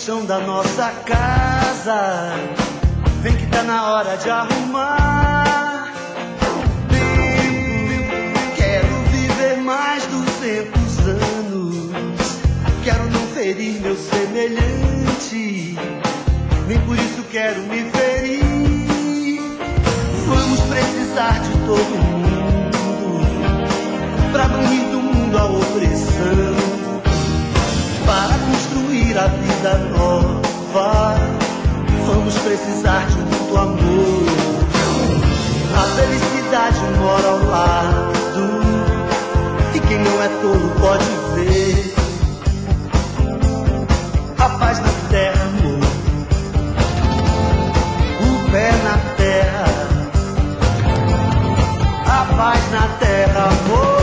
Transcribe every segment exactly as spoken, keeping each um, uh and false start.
chão da nossa casa. Vem que tá na hora de arrumar. Tempo, quero viver mais duzentos anos. Quero não ferir meu semelhante, nem por isso quero me ferir. Vamos precisar de todo mundo pra banir do mundo a opressão, para construir a vida nova. Vamos precisar de muito amor. A felicidade mora ao lado, e quem não é tolo pode ver. A paz na terra, amor, o pé na terra. A paz na terra, amor.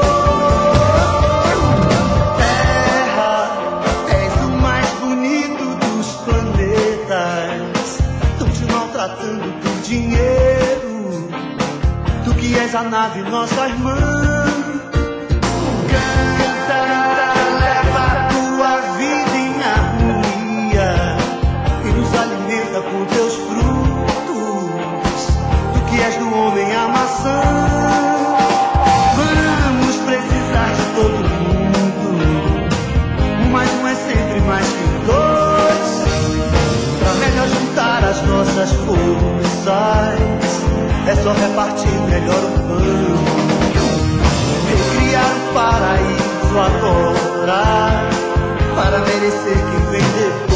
Tratando por dinheiro, tu que és a nave, nossa irmã. Canta, leva tua vida em harmonia e nos alimenta com teus frutos, tu que és do homem a maçã. Vamos precisar de todo mundo, mas um é sempre mais que dois. Melhor juntar as nossas forças, é só repartir melhor o pão. Recriar o paraíso agora, para merecer quem vem depois.